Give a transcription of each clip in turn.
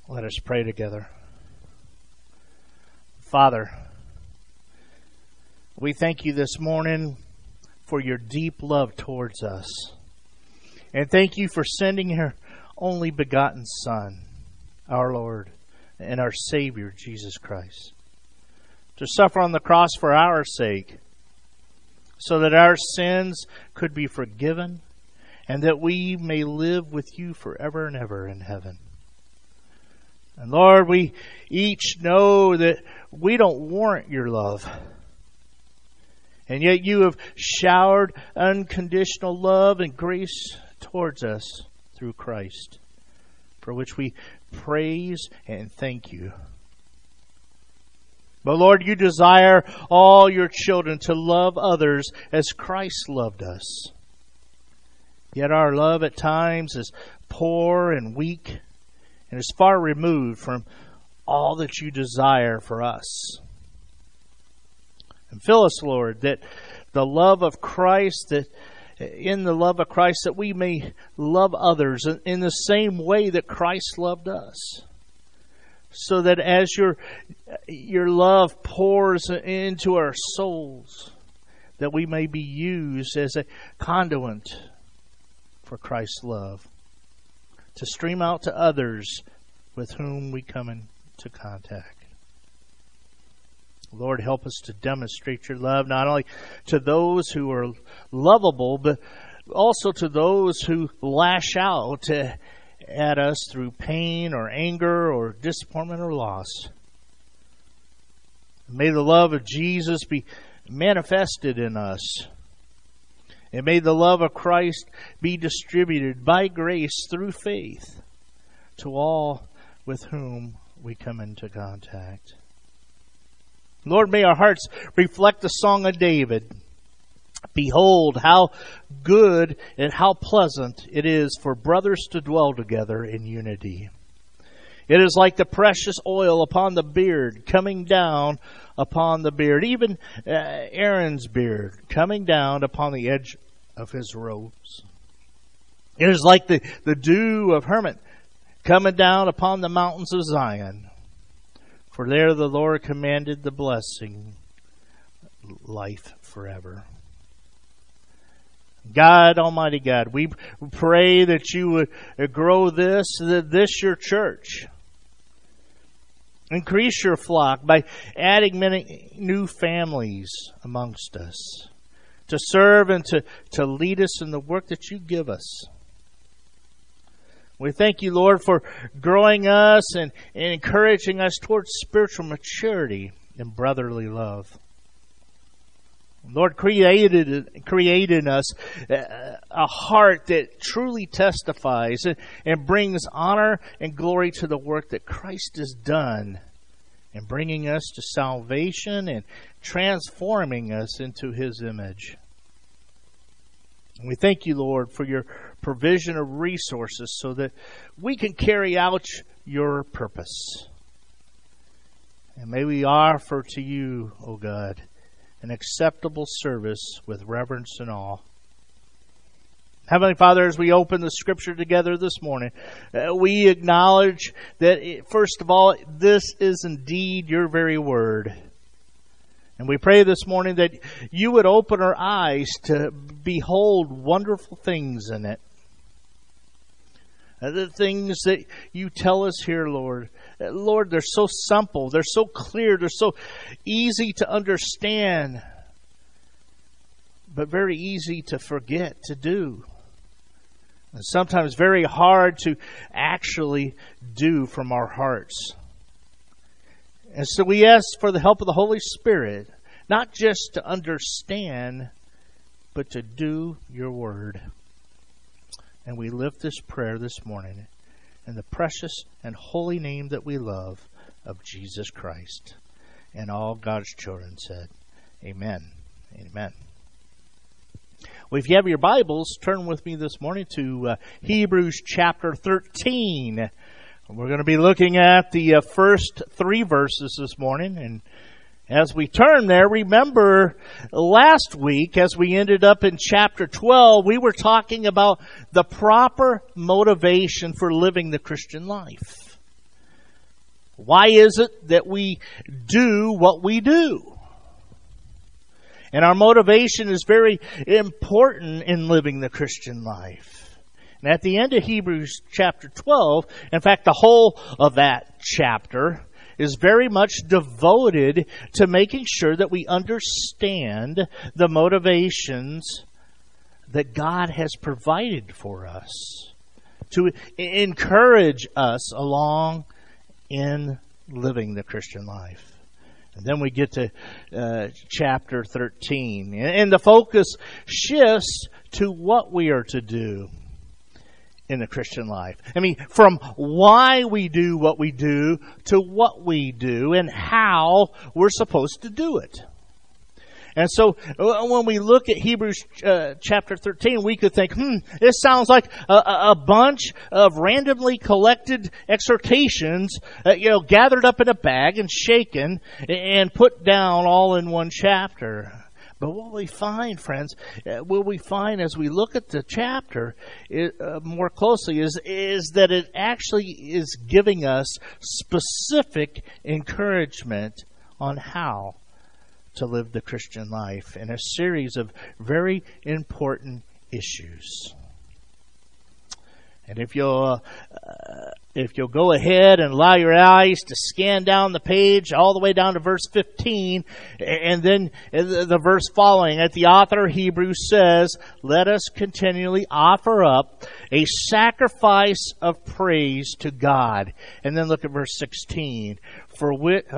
Let us pray together. Father, we thank you this morning for your deep love towards us. And thank you for sending your only begotten Son, our Lord and our Savior, Jesus Christ, to suffer on the cross for our sake, so that our sins could be forgiven and that we may live with you forever and ever in heaven. And Lord, we each know that we don't warrant your love. And yet you have showered unconditional love and grace towards us through Christ, for which we praise and thank you. But Lord, you desire all your children to love others as Christ loved us. Yet our love at times is poor and weak, and is far removed from all that you desire for us. And fill us, Lord, that the love of Christ, that in the love of Christ, that we may love others in the same way that Christ loved us. So that as your love pours into our souls, that we may be used as a conduit for Christ's love, to stream out to others with whom we come into contact. Lord, help us to demonstrate your love not only to those who are lovable, but also to those who lash out at us through pain or anger or disappointment or loss. May the love of Jesus be manifested in us. And may the love of Christ be distributed by grace through faith to all with whom we come into contact. Lord, may our hearts reflect the song of David. Behold, how good and how pleasant it is for brothers to dwell together in unity. It is like the precious oil upon the beard, coming down upon the beard, even Aaron's beard, coming down upon the edge of his robes. It is like the dew of Hermon, coming down upon the mountains of Zion. For there the Lord commanded the blessing, life forever. God, Almighty God, we pray that you would grow this your church. Increase your flock by adding many new families amongst us to serve and to lead us in the work that you give us. We thank you, Lord, for growing us and encouraging us towards spiritual maturity and brotherly love. Lord, create in us a heart that truly testifies and brings honor and glory to the work that Christ has done in bringing us to salvation and transforming us into His image. And we thank you, Lord, for your provision of resources so that we can carry out your purpose. And may we offer to you, O God, an acceptable service with reverence and awe. Heavenly Father, as we open the Scripture together this morning, we acknowledge that, first of all, this is indeed your very word. And we pray this morning that you would open our eyes to behold wonderful things in it. The things that you tell us here, Lord. Lord, they're so simple, they're so clear, they're so easy to understand, but very easy to forget to do. And sometimes very hard to actually do from our hearts. And so we ask for the help of the Holy Spirit, not just to understand, but to do your word. And we lift this prayer this morning in the precious and holy name that we love of Jesus Christ. And all God's children said, Amen. Amen. Well, if you have your Bibles, turn with me this morning to Hebrews chapter 13. We're going to be looking at the first 3 verses this morning. And as we turn there, remember last week as we ended up in chapter 12, we were talking about the proper motivation for living the Christian life. Why is it that we do what we do? And our motivation is very important in living the Christian life. And at the end of Hebrews chapter 12, in fact, the whole of that chapter is very much devoted to making sure that we understand the motivations that God has provided for us to encourage us along in living the Christian life. And then we get to chapter 13. And the focus shifts to what we are to do in the Christian life. I mean, from why we do what we do to what we do and how we're supposed to do it. And so when we look at Hebrews chapter 13, we could think, this sounds like a bunch of randomly collected exhortations, gathered up in a bag and shaken and put down all in one chapter. But what we find, friends, as we look at the chapter more closely is that it actually is giving us specific encouragement on how to live the Christian life in a series of very important issues. And if you'll go ahead and allow your eyes to scan down the page all the way down to verse 15, and then the verse following it, the author of Hebrews says, "Let us continually offer up a sacrifice of praise to God." And then look at verse 16. For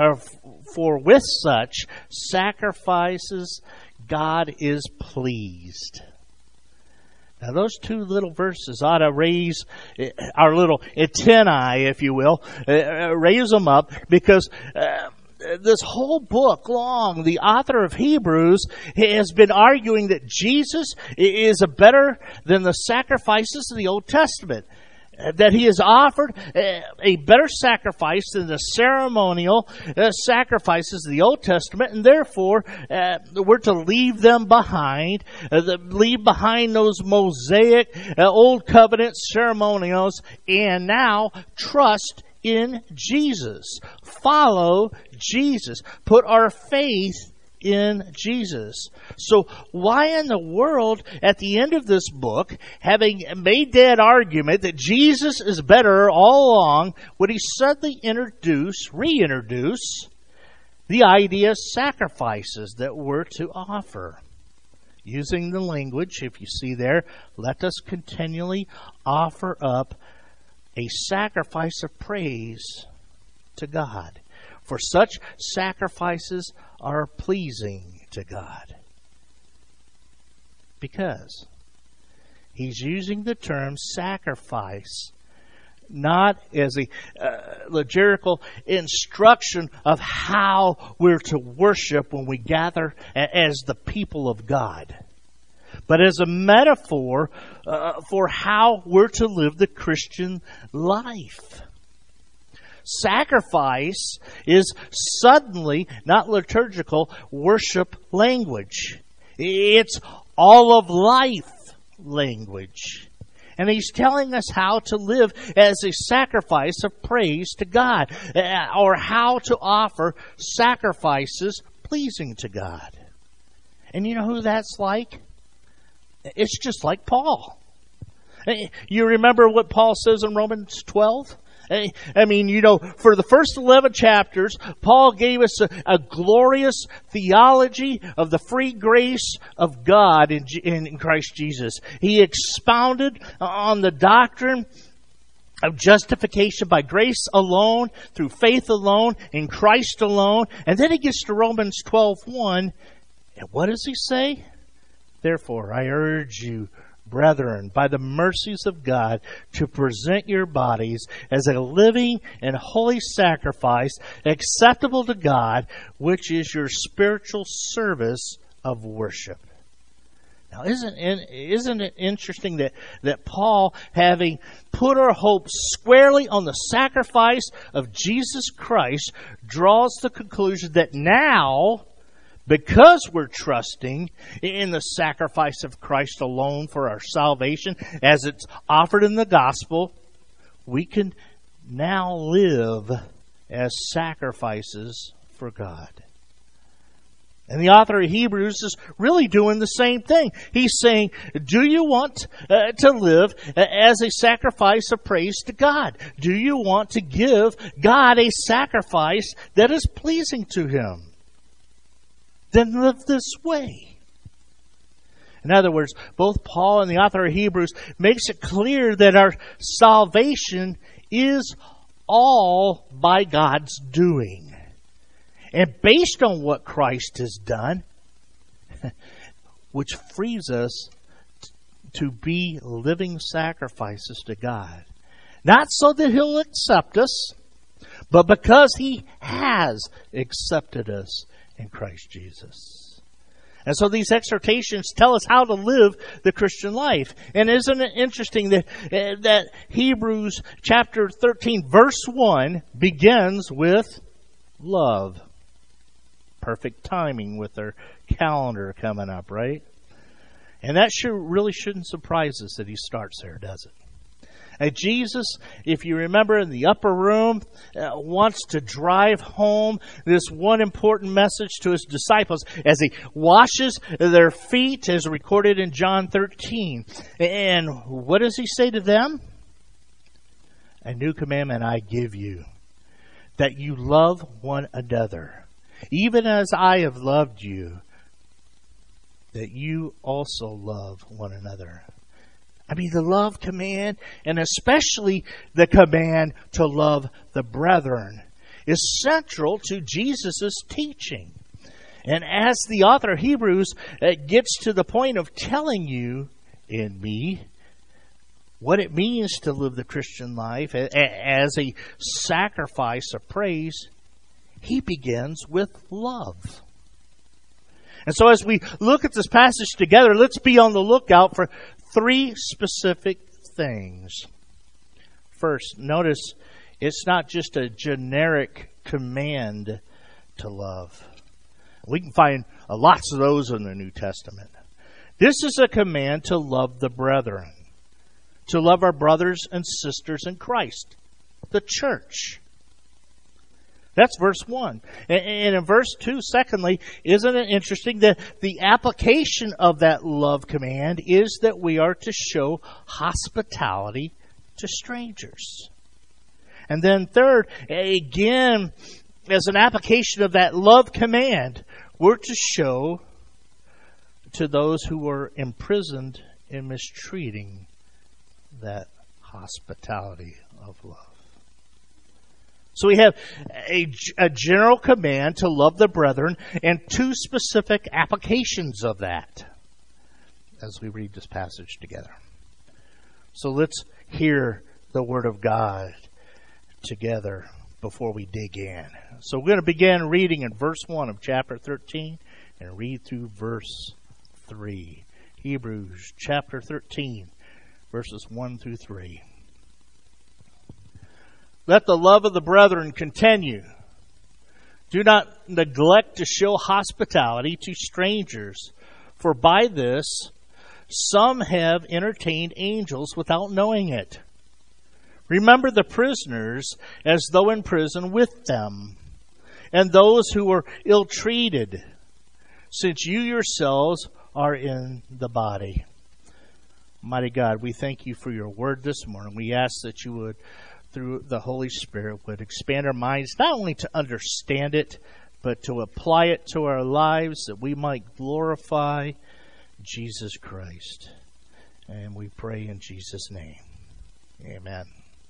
with such sacrifices God is pleased. Now those two little verses ought to raise our little antennae, if you will, raise them up, because this whole book long, the author of Hebrews has been arguing that Jesus is better than the sacrifices of the Old Testament. That he has offered a better sacrifice than the ceremonial sacrifices of the Old Testament, and therefore we're to leave them behind, leave behind those Mosaic Old Covenant ceremonials, and now trust in Jesus. Follow Jesus. Put our faith in Jesus. So why in the world, at the end of this book, having made that argument that Jesus is better all along, would he suddenly reintroduce the idea of sacrifices that we're to offer? Using the language, if you see there, let us continually offer up a sacrifice of praise to God. For such sacrifices are pleasing to God. Because he's using the term sacrifice not as a liturgical instruction of how we're to worship when we gather as the people of God, but as a metaphor for how we're to live the Christian life. Sacrifice is suddenly not liturgical worship language. It's all of life language. And he's telling us how to live as a sacrifice of praise to God, or how to offer sacrifices pleasing to God. And you know who that's like? It's just like Paul. You remember what Paul says in Romans 12? I mean, for the first 11 chapters, Paul gave us a glorious theology of the free grace of God in Christ Jesus. He expounded on the doctrine of justification by grace alone, through faith alone, in Christ alone. And then he gets to Romans 12:1. And what does he say? Therefore, I urge you, brethren, by the mercies of God, to present your bodies as a living and holy sacrifice, acceptable to God, which is your spiritual service of worship. Now, isn't it interesting that Paul, having put our hope squarely on the sacrifice of Jesus Christ, draws the conclusion that now, because we're trusting in the sacrifice of Christ alone for our salvation, as it's offered in the gospel, we can now live as sacrifices for God. And the author of Hebrews is really doing the same thing. He's saying, do you want to live as a sacrifice of praise to God? Do you want to give God a sacrifice that is pleasing to Him? Then live this way. In other words, both Paul and the author of Hebrews makes it clear that our salvation is all by God's doing. And based on what Christ has done, which frees us to be living sacrifices to God. Not so that He'll accept us, but because He has accepted us in Christ Jesus. And so these exhortations tell us how to live the Christian life. And isn't it interesting that Hebrews chapter 13 verse 1 begins with love. Perfect timing with their calendar coming up, right? And that really shouldn't surprise us that he starts there, does it? And Jesus, if you remember in the upper room, wants to drive home this one important message to his disciples as he washes their feet, as recorded in John 13. And what does he say to them? A new commandment I give you, that you love one another. Even as I have loved you, that you also love one another. I mean, the love command, and especially the command to love the brethren, is central to Jesus' teaching. And as the author of Hebrews gets to the point of telling you and me what it means to live the Christian life as a sacrifice of praise, he begins with love. And so as we look at this passage together, let's be on the lookout for three specific things. First, notice it's not just a generic command to love. We can find lots of those in the New Testament. This is a command to love the brethren, to love our brothers and sisters in Christ, the church. That's verse 1. And in verse 2, secondly, isn't it interesting that the application of that love command is that we are to show hospitality to strangers. And then third, again, as an application of that love command, we're to show to those who are imprisoned in mistreating that hospitality of love. So we have a general command to love the brethren and two specific applications of that as we read this passage together. So let's hear the Word of God together before we dig in. So we're going to begin reading in verse 1 of chapter 13 and read through verse 3. Hebrews chapter 13, verses 1 through 3. Let the love of the brethren continue. Do not neglect to show hospitality to strangers, for by this some have entertained angels without knowing it. Remember the prisoners as though in prison with them, and those who were ill-treated, since you yourselves are in the body. Mighty God, we thank you for your word this morning. We ask that you would, through the Holy Spirit, would expand our minds, not only to understand it, but to apply it to our lives, that we might glorify Jesus Christ. And we pray in Jesus' name. Amen.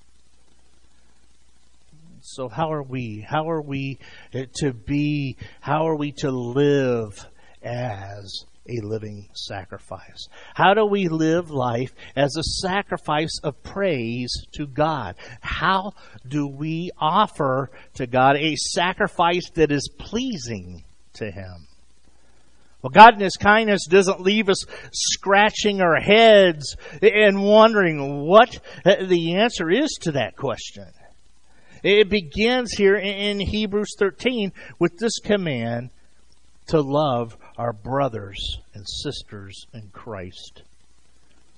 So how are we? How are we to be? How are we to live as a living sacrifice? How do we live life as a sacrifice of praise to God? How do we offer to God a sacrifice that is pleasing to Him? Well, God in His kindness doesn't leave us scratching our heads and wondering what the answer is to that question. It begins here in Hebrews 13 with this command to love our brothers and sisters in Christ.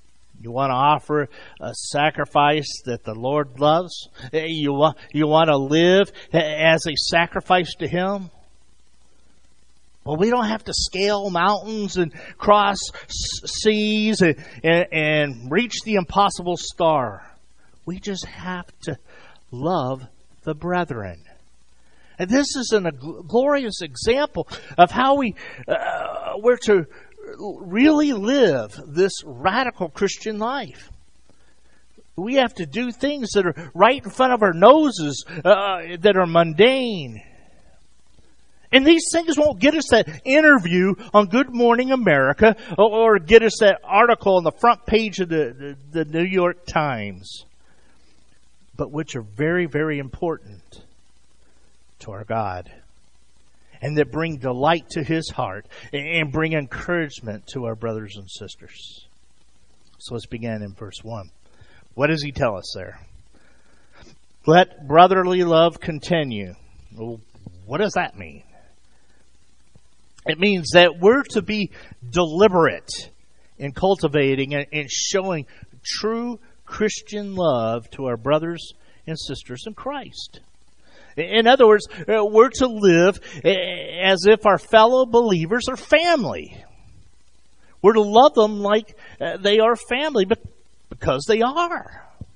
You want to offer a sacrifice that the Lord loves? You want to live as a sacrifice to Him? Well, we don't have to scale mountains and cross seas and reach the impossible star. We just have to love the brethren. And this is a glorious example of how we're to really live this radical Christian life. We have to do things that are right in front of our noses, that are mundane. And these things won't get us that interview on Good Morning America or get us that article on the front page of the New York Times, but which are very, very important to our God, and that bring delight to His heart and bring encouragement to our brothers and sisters. So let's begin in verse 1. What does He tell us there? Let brotherly love continue. Well, what does that mean? It means that we're to be deliberate in cultivating and showing true Christian love to our brothers and sisters in Christ. In other words, we're to live as if our fellow believers are family. We're to love them like they are family because they are.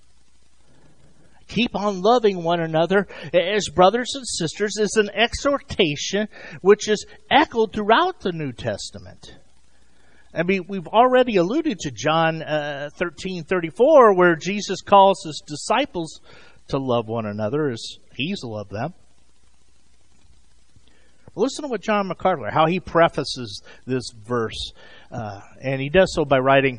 Keep on loving one another as brothers and sisters is an exhortation which is echoed throughout the New Testament. I mean, we've already alluded to John 13:34, where Jesus calls His disciples to love one another as He's loved them. Listen to what John MacArthur, how he prefaces this verse. And he does so by writing,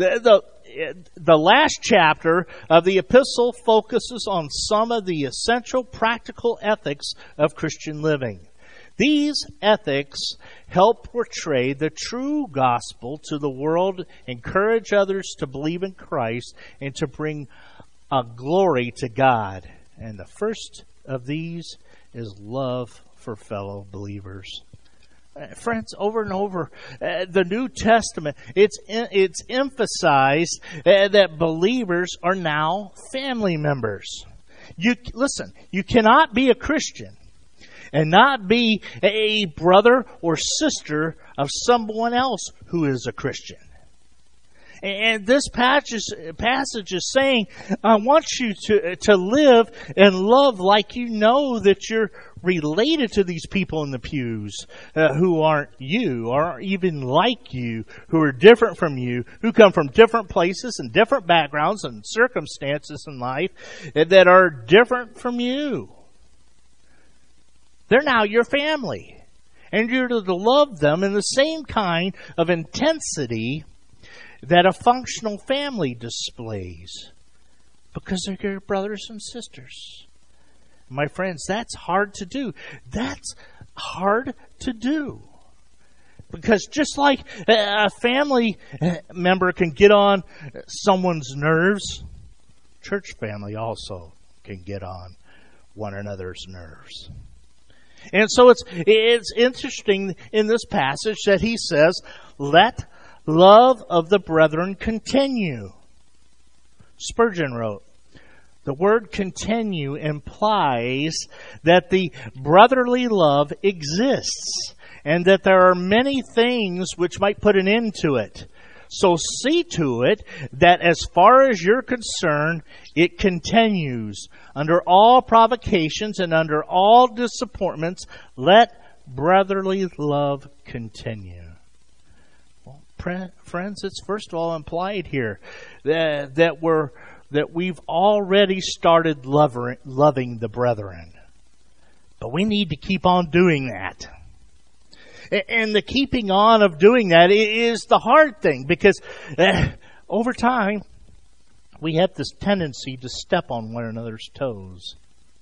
the last chapter of the epistle focuses on some of the essential practical ethics of Christian living. These ethics help portray the true gospel to the world, encourage others to believe in Christ, and to bring glory to God. And the first of these is love for fellow believers. Friends, over and over, the New Testament, it's emphasized that believers are now family members. Listen, you cannot be a Christian and not be a brother or sister of someone else who is a Christian. And this passage is saying, I want you to live and love like you know that you're related to these people in the pews who aren't you, or aren't even like you, who are different from you, who come from different places and different backgrounds and circumstances in life that are different from you. They're now your family. And you're to love them in the same kind of intensity that a functional family displays, because they're your brothers and sisters. My friends, that's hard to do. That's hard to do. Because just like a family member can get on someone's nerves, church family also can get on one another's nerves. And so it's interesting in this passage that he says, let love of the brethren continue. Spurgeon wrote, the word continue implies that the brotherly love exists and that there are many things which might put an end to it. So see to it that as far as you're concerned, it continues. Under all provocations and under all disappointments, let brotherly love continue. Friends, it's first of all implied here that we've already started loving the brethren. But we need to keep on doing that. And the keeping on of doing that is the hard thing, because over time, we have this tendency to step on one another's toes.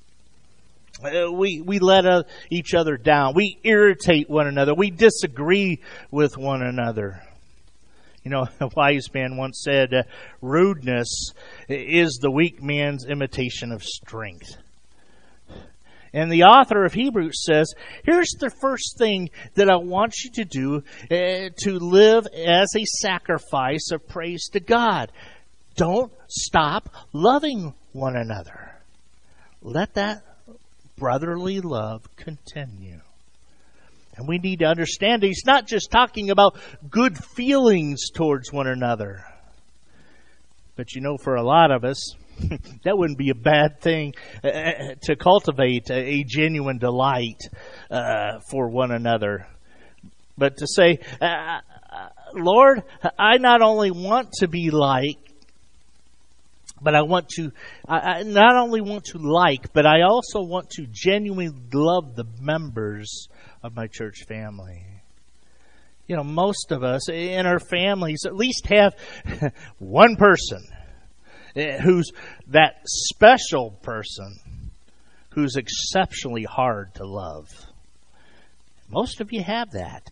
We let each other down. We irritate one another. We disagree with one another. You know, a wise man once said, rudeness is the weak man's imitation of strength. And the author of Hebrews says, here's the first thing that I want you to do to live as a sacrifice of praise to God. Don't stop loving one another. Let that brotherly love continue. And we need to understand he's not just talking about good feelings towards one another. But for a lot of us, that wouldn't be a bad thing to cultivate a genuine delight for one another. But to say, Lord, I not only want to be like, but I not only want to like, but I also want to genuinely love the members of my church family. Most of us in our families at least have one person who's that special person who's exceptionally hard to love. Most of you have that.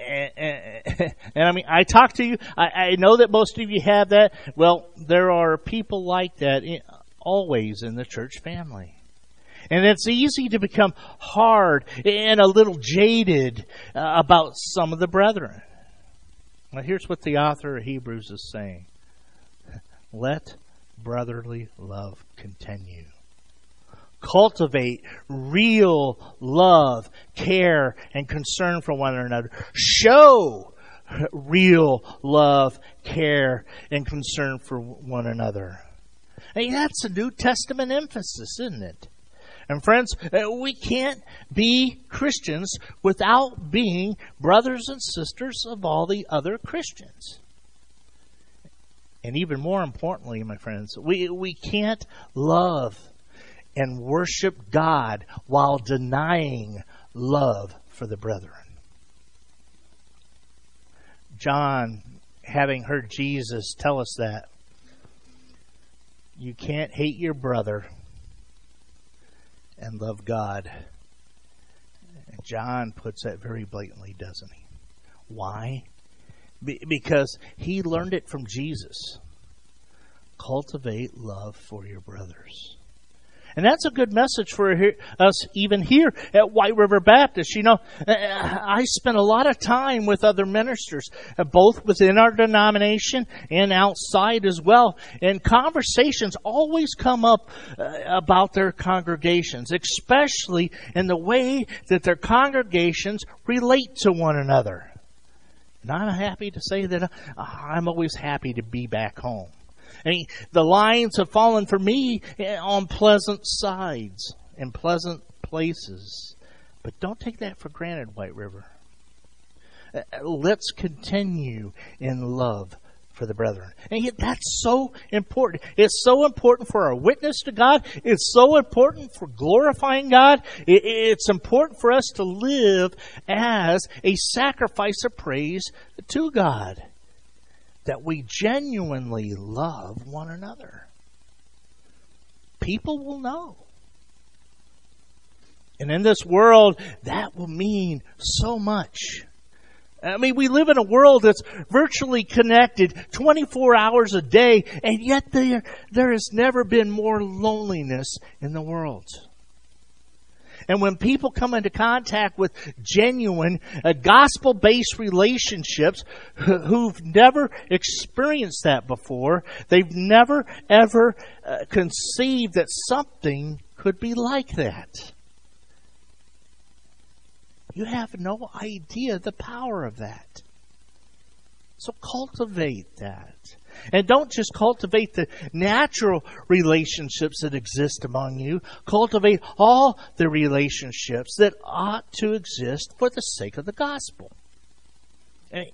And I talk to you, I know that most of you have that. Well, there are people like that always in the church family. And it's easy to become hard and a little jaded about some of the brethren. Now, here's what the author of Hebrews is saying. Let brotherly love continue. Cultivate real love, care, and concern for one another. Show real love, care, and concern for one another. That's a New Testament emphasis, isn't it? And friends, we can't be Christians without being brothers and sisters of all the other Christians. And even more importantly, my friends, we can't love and worship God while denying love for the brethren. John, having heard Jesus tell us that, you can't hate your brother and love God. And John puts that very blatantly, doesn't he? Why? Because he learned it from Jesus. Cultivate love for your brothers. And that's a good message for us even here at White River Baptist. I spent a lot of time with other ministers, both within our denomination and outside as well. And conversations always come up about their congregations, especially in the way that their congregations relate to one another. And I'm happy to say that I'm always happy to be back home. The lines have fallen for me on pleasant sides and pleasant places. But don't take that for granted, White River. Let's continue in love for the brethren. And yet that's so important. It's so important for our witness to God. It's so important for glorifying God. It's important for us to live as a sacrifice of praise to God. That we genuinely love one another. People will know. And in this world, that will mean so much. We live in a world that's virtually connected 24 hours a day, and yet there has never been more loneliness in the world. And when people come into contact with genuine, gospel-based relationships who've never experienced that before, they've never, ever conceived that something could be like that. You have no idea the power of that. So cultivate that. And don't just cultivate the natural relationships that exist among you. Cultivate all the relationships that ought to exist for the sake of the gospel. And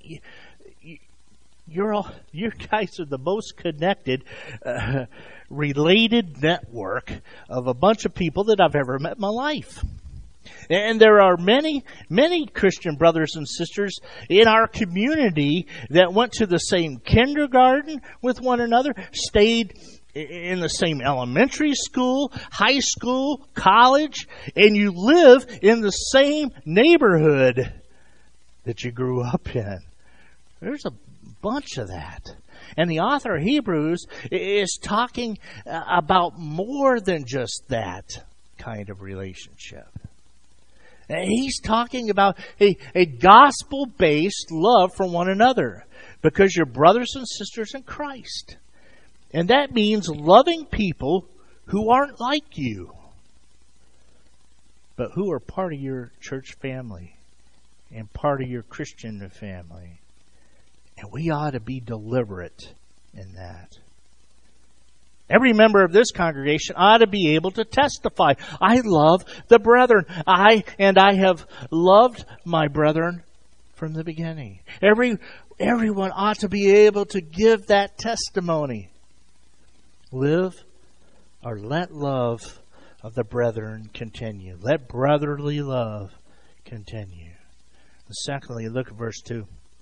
you guys are the most connected, related network of a bunch of people that I've ever met in my life. And there are many, many Christian brothers and sisters in our community that went to the same kindergarten with one another, stayed in the same elementary school, high school, college, and you live in the same neighborhood that you grew up in. There's a bunch of that. And the author of Hebrews is talking about more than just that kind of relationship. And he's talking about a gospel-based love for one another because you're brothers and sisters in Christ. And that means loving people who aren't like you, but who are part of your church family and part of your Christian family. And we ought to be deliberate in that. Every member of this congregation ought to be able to testify, I love the brethren. I have loved my brethren from the beginning. Everyone ought to be able to give that testimony. Live or let love of the brethren continue. Let brotherly love continue. And secondly, look at verse 2.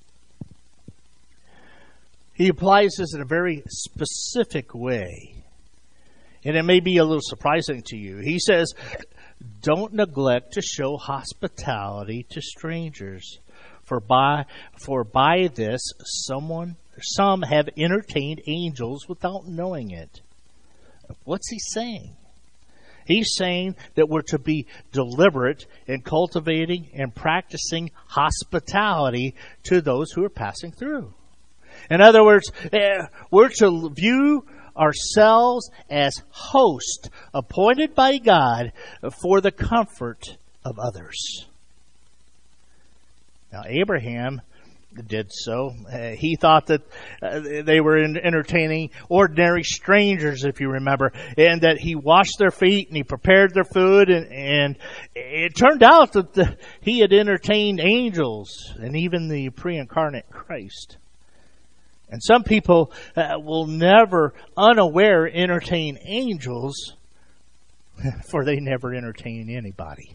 He applies this in a very specific way. And it may be a little surprising to you. He says, don't neglect to show hospitality to strangers. For by this some have entertained angels without knowing it. What's he saying? He's saying that we're to be deliberate in cultivating and practicing hospitality to those who are passing through. In other words, we're to view ourselves as hosts appointed by God for the comfort of others. Now, Abraham did so. He thought that they were entertaining ordinary strangers, if you remember, and that he washed their feet and he prepared their food, and it turned out that he had entertained angels and even the pre-incarnate Christ. And some people will never unaware entertain angels, for they never entertain anybody.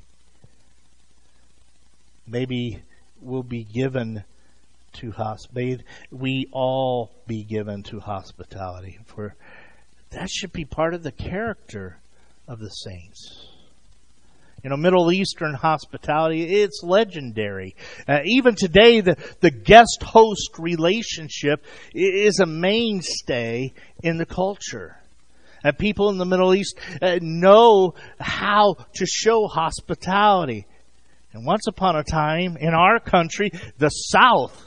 Maybe we'll be given to we all be given to hospitality, for that should be part of the character of the saints. You know, Middle Eastern hospitality, it's legendary. Even today, the guest-host relationship is a mainstay in the culture. People in the Middle East know how to show hospitality. And once upon a time, in our country, the South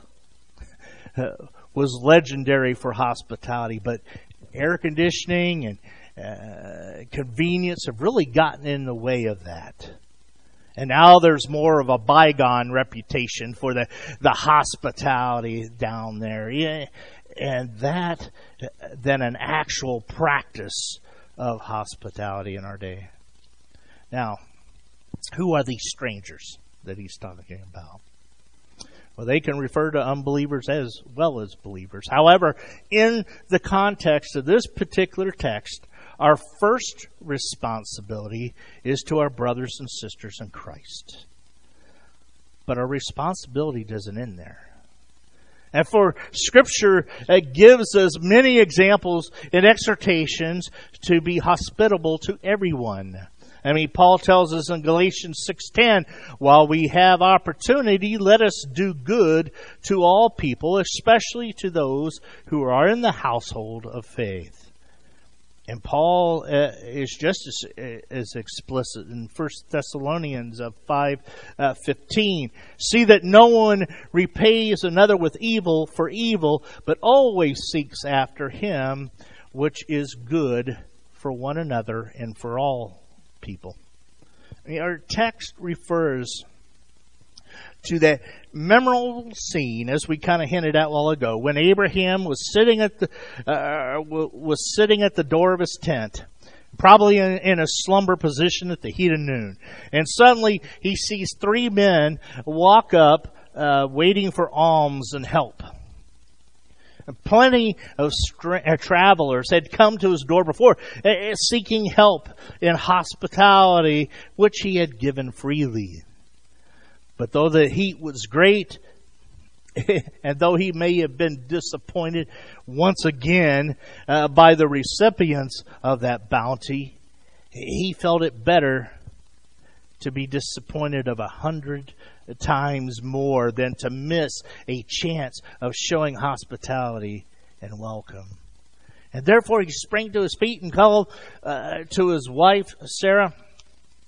was legendary for hospitality. But air conditioning and convenience have really gotten in the way of that. And now there's more of a bygone reputation for the hospitality down there. Yeah, and that than an actual practice of hospitality in our day. Now, who are these strangers that he's talking about? Well, they can refer to unbelievers as well as believers. However, in the context of this particular text, our first responsibility is to our brothers and sisters in Christ. But our responsibility doesn't end there. And for Scripture, it gives us many examples and exhortations to be hospitable to everyone. I mean, Paul tells us in Galatians 6:10, while we have opportunity, let us do good to all people, especially to those who are in the household of faith. And Paul is just as explicit in 1 Thessalonians 5:15. See that no one repays another with evil for evil, but always seeks after him, which is good for one another and for all people. I mean, our text refers to that memorable scene, as we kind of hinted at a while ago, when Abraham was sitting at the door of his tent, probably in a slumber position at the heat of noon, and suddenly he sees three men walk up, waiting for alms and help. Plenty of travelers had come to his door before, seeking help in hospitality, which he had given freely. But though the heat was great, and though he may have been disappointed once again by the recipients of that bounty, he felt it better to be disappointed of 100 times more than to miss a chance of showing hospitality and welcome. And therefore he sprang to his feet and called to his wife, Sarah,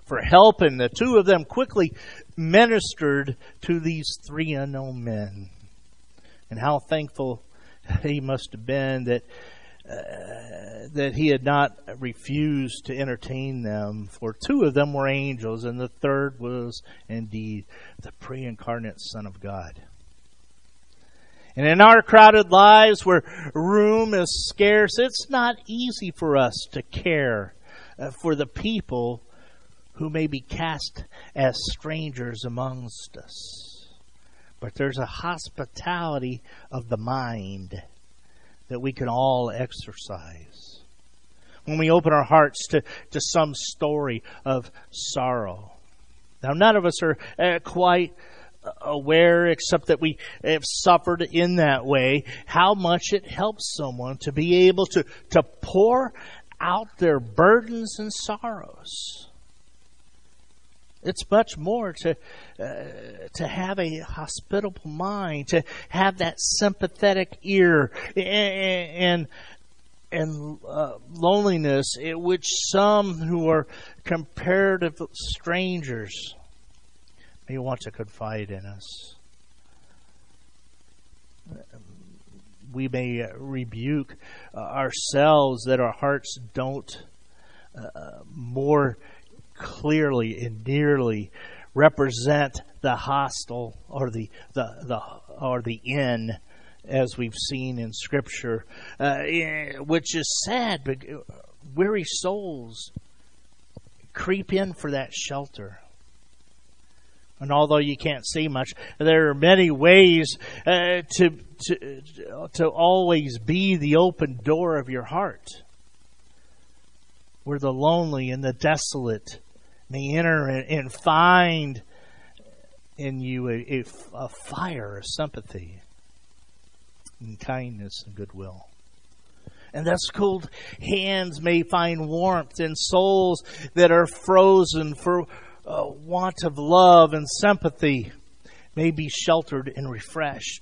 for help, and the two of them quickly ministered to these three unknown men. And how thankful he must have been that he had not refused to entertain them, for two of them were angels, and the third was indeed the pre-incarnate Son of God. And in our crowded lives where room is scarce, it's not easy for us to care for the people who may be cast as strangers amongst us. But there's a hospitality of the mind that we can all exercise. When we open our hearts to some story of sorrow. Now, none of us are quite aware, except that we have suffered in that way, how much it helps someone to be able to pour out their burdens and sorrows. It's much more to have a hospitable mind, to have that sympathetic ear and loneliness, in which some who are comparative strangers may want to confide in us. We may rebuke ourselves that our hearts don't more clearly and nearly represent the hostile or the in, as we've seen in Scripture, which is sad. But weary souls creep in for that shelter. And although you can't see much, there are many ways to always be the open door of your heart, where the lonely and the desolate may enter and find in you a fire of sympathy and kindness and goodwill. And thus cold hands may find warmth in souls that are frozen for want of love, and sympathy may be sheltered and refreshed.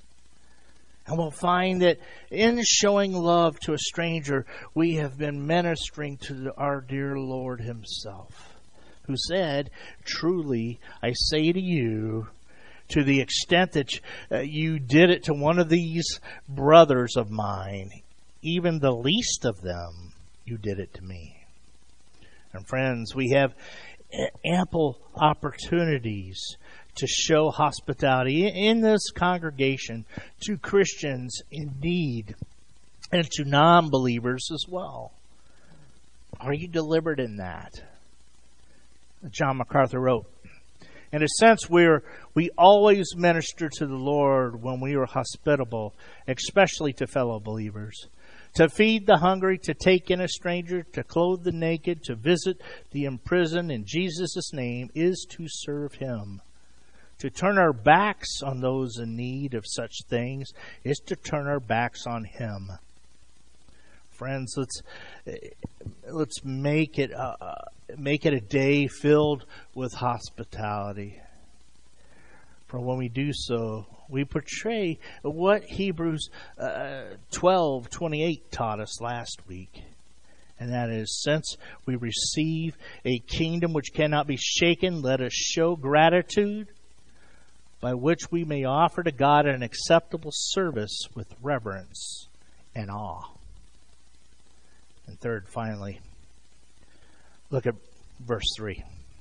And we'll find that in showing love to a stranger, we have been ministering to our dear Lord Himself, who said, "Truly, I say to you, to the extent that you did it to one of these brothers of mine, even the least of them, you did it to me." And friends, we have ample opportunities to show hospitality in this congregation to Christians in need and to non-believers as well. Are you deliberate in that? John MacArthur wrote, "In a sense, we always minister to the Lord when we are hospitable, especially to fellow believers. To feed the hungry, to take in a stranger, to clothe the naked, to visit the imprisoned in Jesus' name is to serve Him. To turn our backs on those in need of such things is to turn our backs on Him." Friends, let's make it a day filled with hospitality. For when we do so, we portray what Hebrews 12:28 taught us last week. And that is, since we receive a kingdom which cannot be shaken, let us show gratitude by which we may offer to God an acceptable service with reverence and awe. And third, finally, look at verse 3.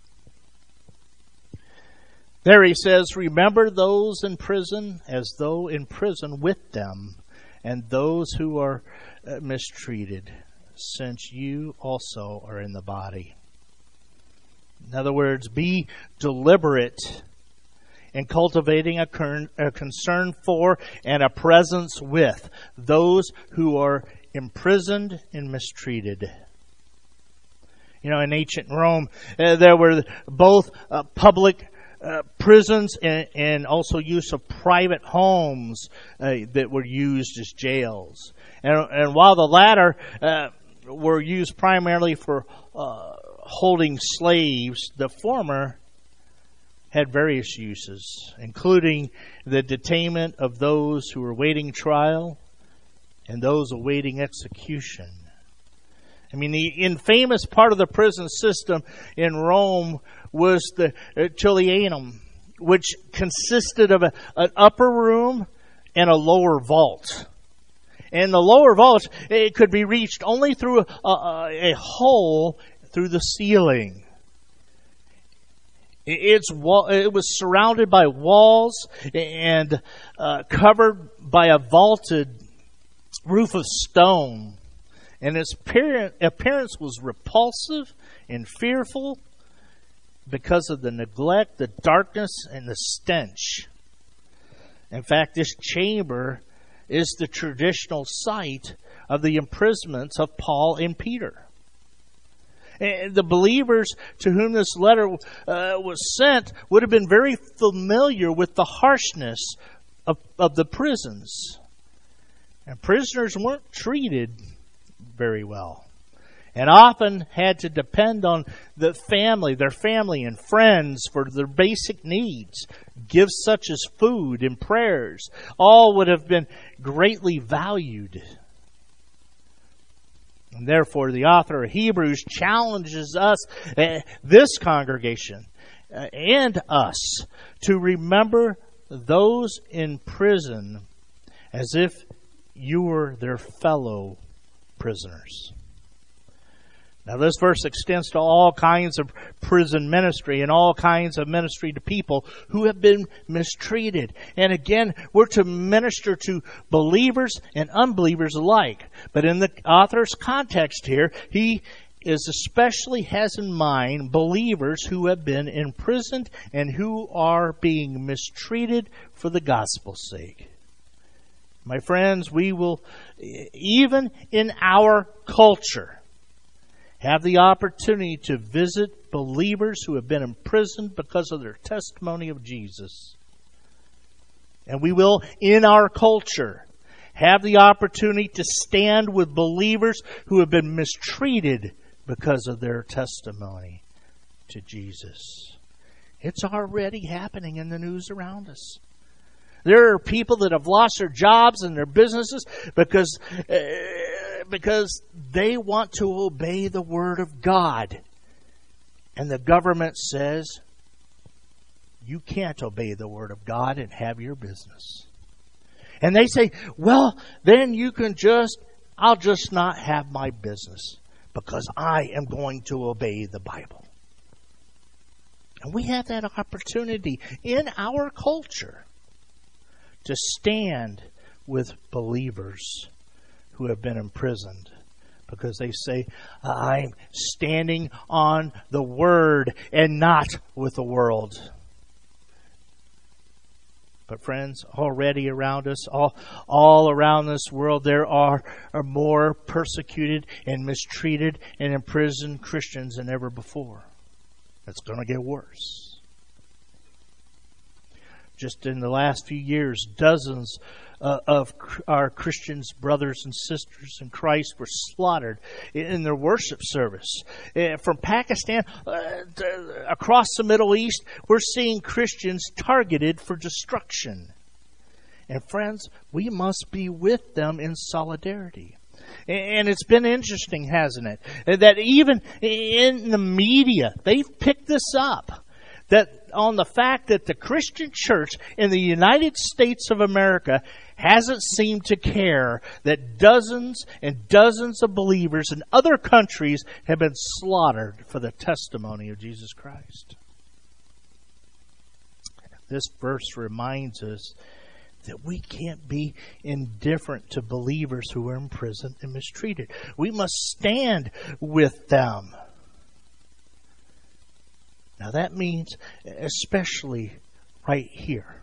There he says, "Remember those in prison as though in prison with them, and those who are mistreated, since you also are in the body." In other words, be deliberate in cultivating a concern for and a presence with those who are imprisoned and mistreated. You know, in ancient Rome, there were both public prisons and also use of private homes that were used as jails. And while the latter were used primarily for holding slaves, the former had various uses, including the detainment of those who were awaiting trial and those awaiting execution. I mean, the infamous part of the prison system in Rome was the Tullianum, which consisted of an upper room and a lower vault. And the lower vault, it could be reached only through a hole through the ceiling. It was surrounded by walls and covered by a vaulted roof of stone. And its appearance was repulsive and fearful because of the neglect, the darkness, and the stench. In fact, this chamber is the traditional site of the imprisonments of Paul and Peter. And the believers to whom this letter was sent would have been very familiar with the harshness of the prisons. And prisoners weren't treated very well, and often had to depend on their family and friends for their basic needs. Gifts such as food and prayers all would have been greatly valued. And therefore, the author of Hebrews challenges us, this congregation, and us, to remember those in prison as if you were their fellow prisoners. Now, this verse extends to all kinds of prison ministry and all kinds of ministry to people who have been mistreated. And again, we're to minister to believers and unbelievers alike. But in the author's context here, he especially has in mind believers who have been imprisoned and who are being mistreated for the gospel's sake. My friends, we will, even in our culture, have the opportunity to visit believers who have been imprisoned because of their testimony of Jesus. And we will, in our culture, have the opportunity to stand with believers who have been mistreated because of their testimony to Jesus. It's already happening in the news around us. There are people that have lost their jobs and their businesses because they want to obey the Word of God. And the government says, you can't obey the Word of God and have your business. And they say, well, then I'll just not have my business because I am going to obey the Bible. And we have that opportunity in our culture to stand with believers who have been imprisoned because they say, I'm standing on the Word and not with the world. But friends, already around us, all around this world, there are more persecuted and mistreated and imprisoned Christians than ever before. It's going to get worse. Just in the last few years, dozens of our Christians, brothers and sisters in Christ, were slaughtered in their worship service. From Pakistan across the Middle East, we're seeing Christians targeted for destruction. And friends, we must be with them in solidarity. And it's been interesting, hasn't it? That even in the media, they've picked this up. That on the fact that the Christian church in the United States of America hasn't seemed to care that dozens and dozens of believers in other countries have been slaughtered for the testimony of Jesus Christ. This verse reminds us that we can't be indifferent to believers who are imprisoned and mistreated. We must stand with them. Now that means especially right here.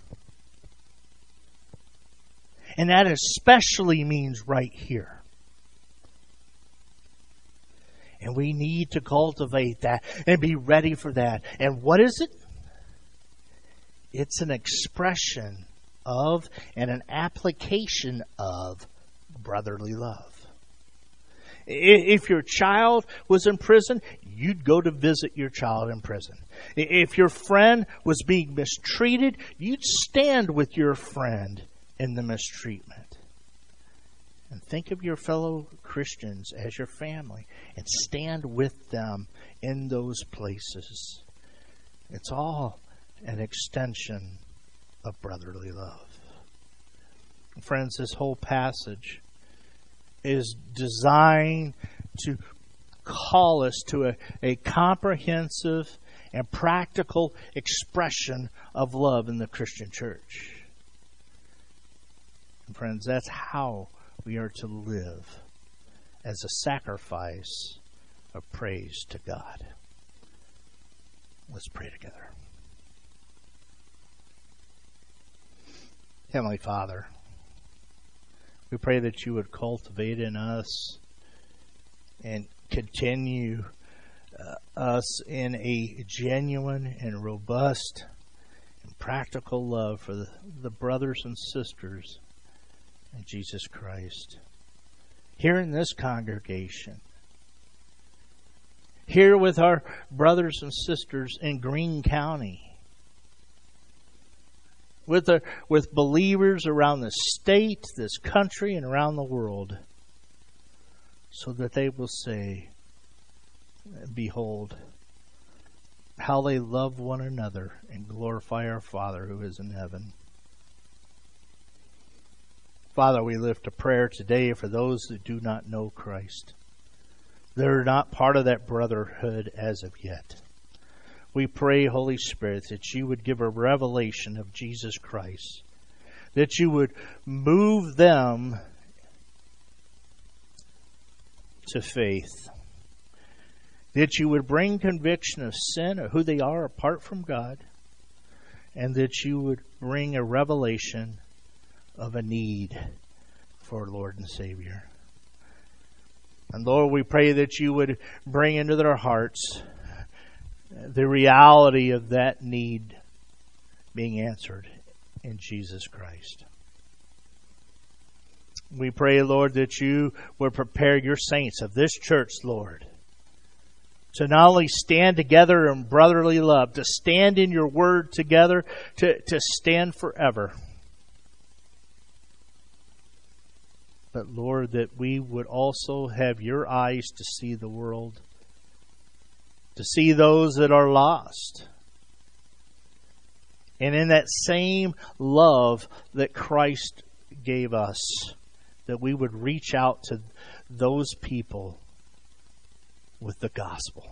And that especially means right here. And we need to cultivate that and be ready for that. And what is it? It's an expression of and an application of brotherly love. If your child was in prison, you'd go to visit your child in prison. If your friend was being mistreated, you'd stand with your friend in the mistreatment. And think of your fellow Christians as your family and stand with them in those places. It's all an extension of brotherly love. Friends, this whole passage is designed to call us to a comprehensive and practical expression of love in the Christian church. And friends, that's how we are to live, as a sacrifice of praise to God. Let's pray together. Heavenly Father, we pray that you would cultivate in us and continue us in a genuine and robust and practical love for the brothers and sisters in Jesus Christ. Here in this congregation, here with our brothers and sisters in Greene County, with believers around the state, this country, and around the world, so that they will say, behold, how they love one another and glorify our Father who is in heaven. Father, we lift a prayer today for those that do not know Christ. They're not part of that brotherhood as of yet. We pray, Holy Spirit, that you would give a revelation of Jesus Christ, that you would move them to faith, that you would bring conviction of sin or who they are apart from God, and that you would bring a revelation of a need for Lord and Savior. And Lord, we pray that you would bring into their hearts the reality of that need being answered in Jesus Christ. We pray, Lord, that you would prepare your saints of this church, Lord, to not only stand together in brotherly love, to stand in your word together, to stand forever. But Lord, that we would also have your eyes to see the world, to see those that are lost. And in that same love that Christ gave us, that we would reach out to those people with the gospel.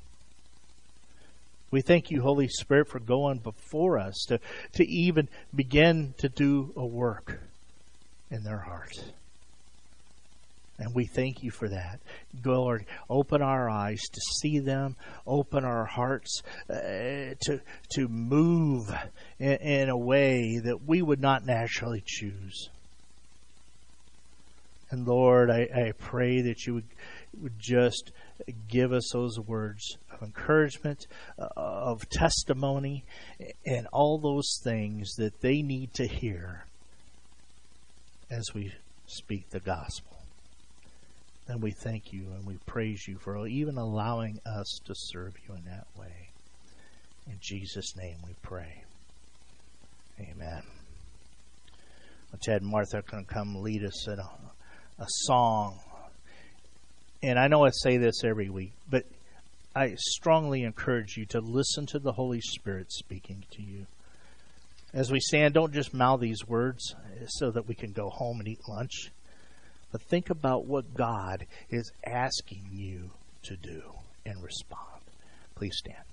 We thank you, Holy Spirit, for going before us to even begin to do a work in their heart. And we thank you for that. Lord, open our eyes to see them. Open our hearts to move in a way that we would not naturally choose. And Lord, I pray that you would just give us those words of encouragement, of testimony, and all those things that they need to hear as we speak the gospel. And we thank you and we praise you for even allowing us to serve you in that way. In Jesus' name we pray. Amen. Well, Chad and Martha are going to come lead us in a song. And I know I say this every week, but I strongly encourage you to listen to the Holy Spirit speaking to you. As we stand, don't just mouth these words so that we can go home and eat lunch. But think about what God is asking you to do and respond. Please stand.